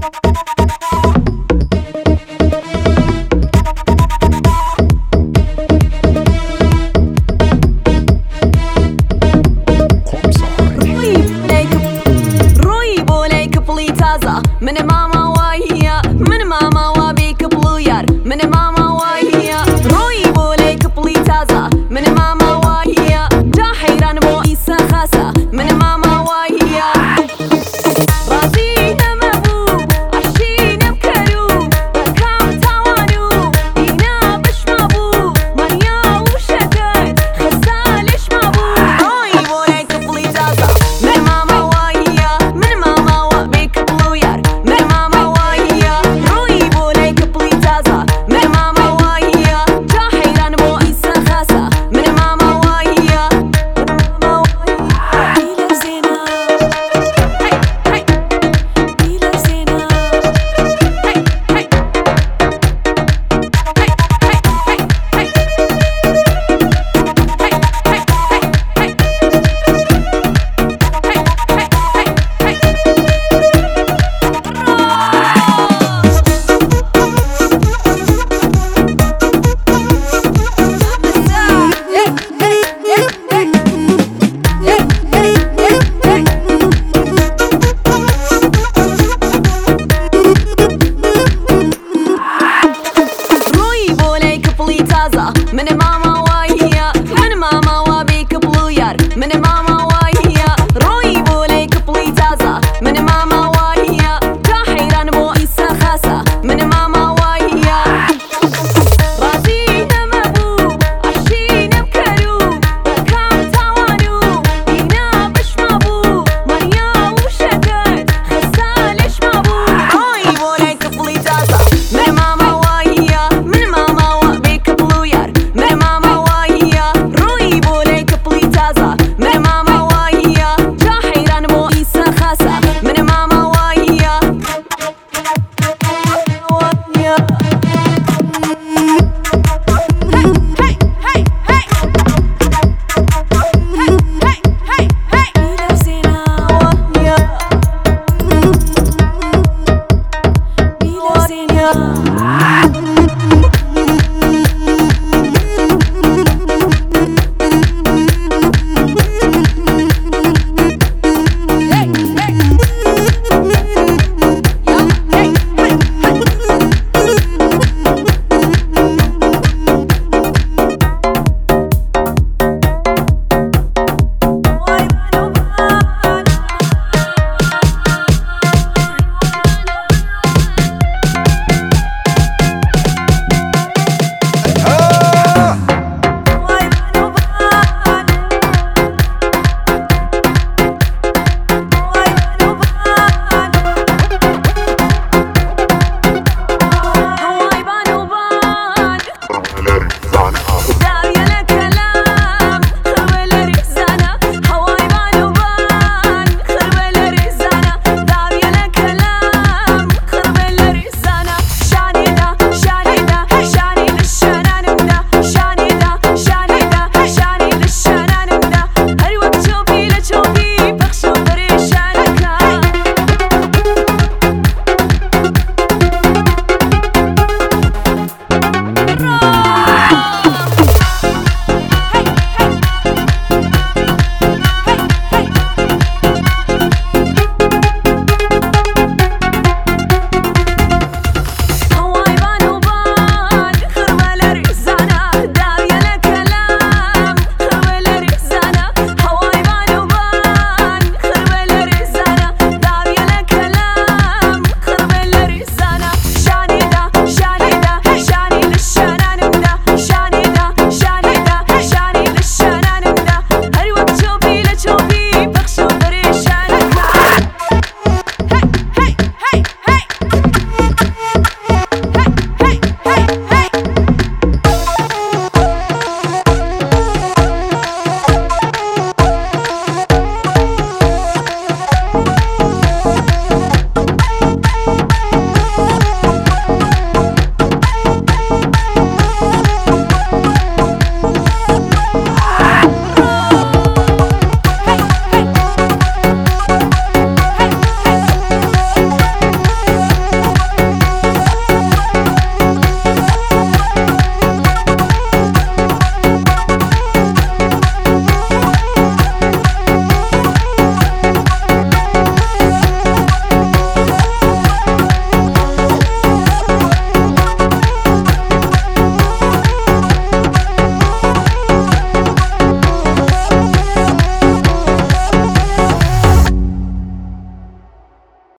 من ماما وهي من ماما وبيك بلوير من ماما وهي روي بوليك بلي تازة من ماما وهي جاحيران بو إيسا خاسة من ماما وهي رازين مبو عشين بكرو كام توانو إينا بش مبو مانيا وشكت خسالش مبو روي بوليك بلي تازة من ماما وهي من ماما وبيك بلوير من ماما وهي روي بوليك بلي تازة من ماما وهي جاحيران بو إيسا خاسة من ماما وهي من ماما وهي من ماما وبيك بلوير من ماما وهي روي بوليك بلي تازة من ماما وهي جاحيران بو إيسا خاسة من ماما وهي رازين مبو عشين بكرو كام توانو إينا بش مبو مانيا وشكت خسالش مبو روي بوليك بلي تازة من ماما وهي من ماما وبيك بلوير من ماما وهي روي بوليك بلي تازة من ماما وهي جاحيران بو إيسا خاسة من ماما وهي Hey, hey, hey.